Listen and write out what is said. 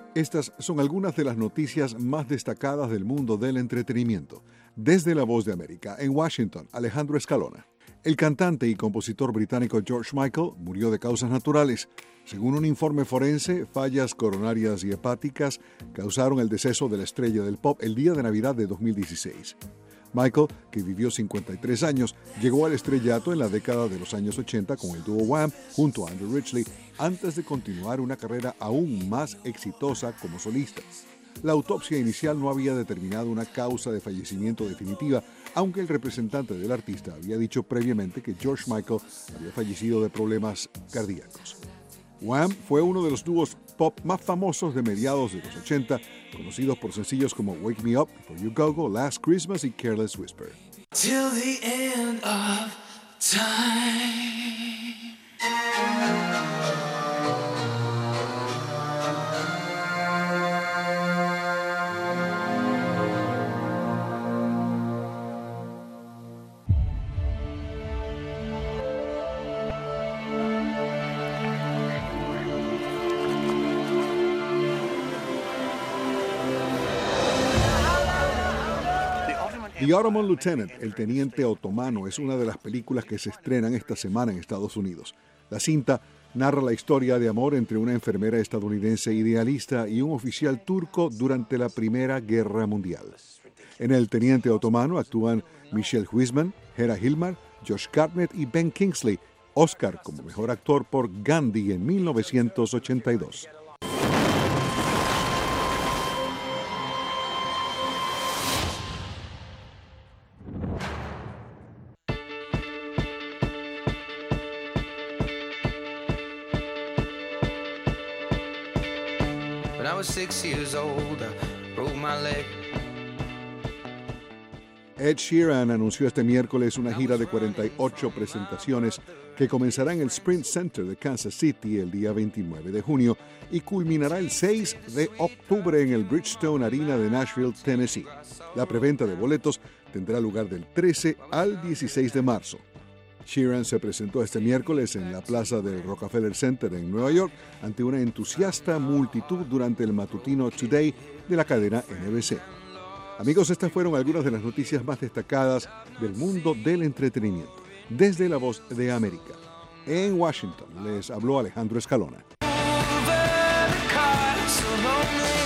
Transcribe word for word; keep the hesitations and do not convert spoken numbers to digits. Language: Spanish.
Estas son algunas de las noticias más destacadas del mundo del entretenimiento. Desde La Voz de América, en Washington, Alejandro Escalona. El cantante y compositor británico George Michael murió de causas naturales. Según un informe forense, fallas coronarias y hepáticas causaron el deceso de la estrella del pop el día de Navidad de dos mil dieciséis. Michael, que vivió cincuenta y tres años, llegó al estrellato en la década de los años ochenta con el dúo Wham junto a Andrew Ridgeley, antes de continuar una carrera aún más exitosa como solista. La autopsia inicial no había determinado una causa de fallecimiento definitiva, aunque el representante del artista había dicho previamente que George Michael había fallecido de problemas cardíacos. Wham fue uno de los dúos pop más famosos de mediados de los ochenta, conocidos por sencillos como Wake Me Up, Before You Go Go, Last Christmas y Careless Whisper. Till the end of time. The Ottoman Lieutenant, El Teniente Otomano, es una de las películas que se estrenan esta semana en Estados Unidos. La cinta narra la historia de amor entre una enfermera estadounidense idealista y un oficial turco durante la Primera Guerra Mundial. En El Teniente Otomano actúan Michelle Huisman, Hera Hilmar, Josh Hartnett y Ben Kingsley, Oscar como mejor actor por Gandhi en mil novecientos ochenta y dos. When I was six years old, I broke my leg. Ed Sheeran anunció este miércoles una gira de cuarenta y ocho presentaciones que comenzará en el Sprint Center de Kansas City el día veintinueve de junio y culminará el seis de octubre en el Bridgestone Arena de Nashville, Tennessee. La preventa de boletos tendrá lugar del trece al dieciséis de marzo. Sheeran se presentó este miércoles en la plaza del Rockefeller Center en Nueva York ante una entusiasta multitud durante el matutino Today de la cadena N B C. Amigos, estas fueron algunas de las noticias más destacadas del mundo del entretenimiento. Desde La Voz de América, en Washington, les habló Alejandro Escalona. Over the car, so lonely.